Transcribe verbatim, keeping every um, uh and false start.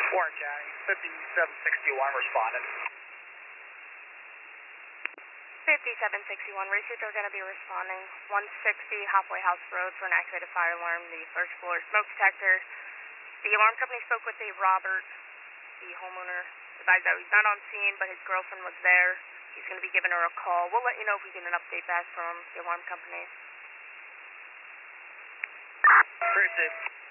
Warren County, fifty-seven sixty-one responded. fifty-seven sixty-one, received are going to be responding. one sixty Halfway House Road for an activated fire alarm, the first floor smoke detector. The alarm company spoke with a Robert, the homeowner, advised that he's not on scene, but his girlfriend was there. He's going to be giving her a call. We'll let you know if we get an update back from the alarm company. Appreciate it.